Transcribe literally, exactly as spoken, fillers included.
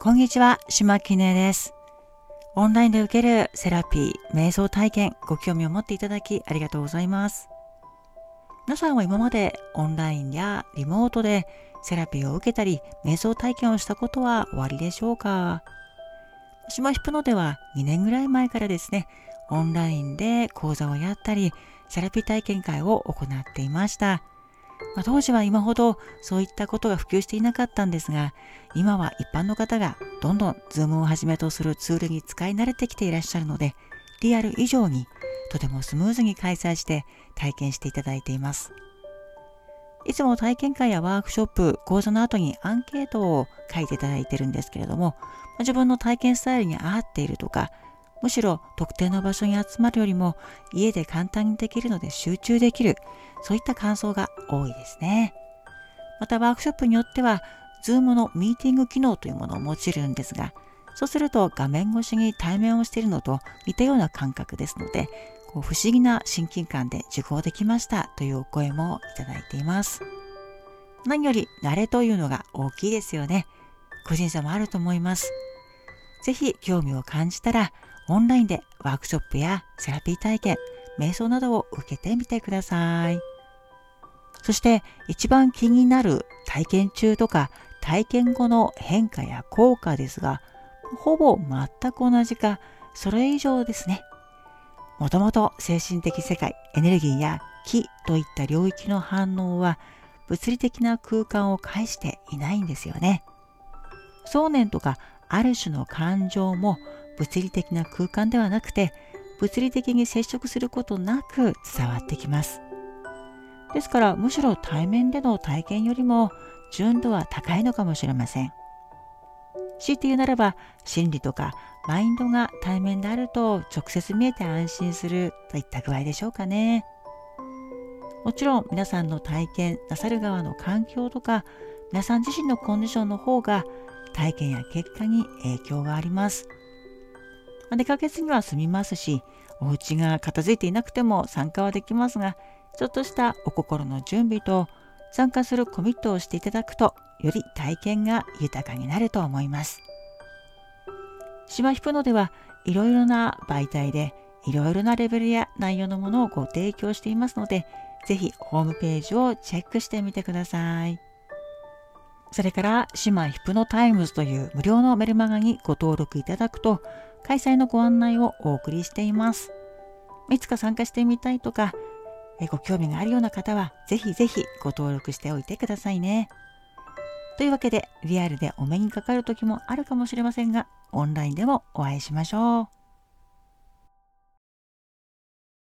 こんにちは、島木音です。オンラインで受けるセラピー、瞑想体験、ご興味を持っていただきありがとうございます。皆さんは今までオンラインやリモートでセラピーを受けたり、瞑想体験をしたことはおありでしょうか？島ヒプノではにねんぐらい前からですね、オンラインで講座をやったり、セラピー体験会を行っていました。まあ、当時は今ほどそういったことが普及していなかったんですが、今は一般の方がどんどん Zoom をはじめとするツールに使い慣れてきていらっしゃるので、リアル以上にとてもスムーズに開催して体験していただいています。いつも体験会やワークショップ、講座の後にアンケートを書いていただいてるんですけれども、自分の体験スタイルに合っているとか、むしろ特定の場所に集まるよりも家で簡単にできるので集中できる、そういった感想が多いですね。またワークショップによっては Zoom のミーティング機能というものを用いるんですが、そうすると画面越しに対面をしているのと似たような感覚ですので、こう不思議な親近感で受講できましたというお声もいただいています。何より慣れというのが大きいですよね。個人差もあると思います。ぜひ興味を感じたらオンラインでワークショップやセラピー体験、瞑想などを受けてみてください。そして一番気になる体験中とか体験後の変化や効果ですが、ほぼ全く同じかそれ以上ですね。もともと精神的世界、エネルギーや気といった領域の反応は物理的な空間を介していないんですよね。想念とかある種の感情も物理的な空間ではなくて、物理的に接触することなく伝わってきます。ですからむしろ対面での体験よりも純度は高いのかもしれません。強いて言うならば、心理とかマインドが対面であると直接見えて安心するといった具合でしょうかね。もちろん皆さんの体験なさる側の環境とか、皆さん自身のコンディションの方が体験や結果に影響があります。出かけずには済みますし、お家が片付いていなくても参加はできますが、ちょっとしたお心の準備と参加するコミットをしていただくと、より体験が豊かになると思います。島ヒプノではいろいろな媒体でいろいろなレベルや内容のものをご提供していますので、ぜひホームページをチェックしてみてください。それから島ヒプノタイムズという無料のメルマガにご登録いただくと、開催のご案内をお送りしています。いつか参加してみたいとか、ご興味があるような方はぜひぜひご登録しておいてくださいね。というわけで、リアルでお目にかかる時もあるかもしれませんが、オンラインでもお会いしましょう。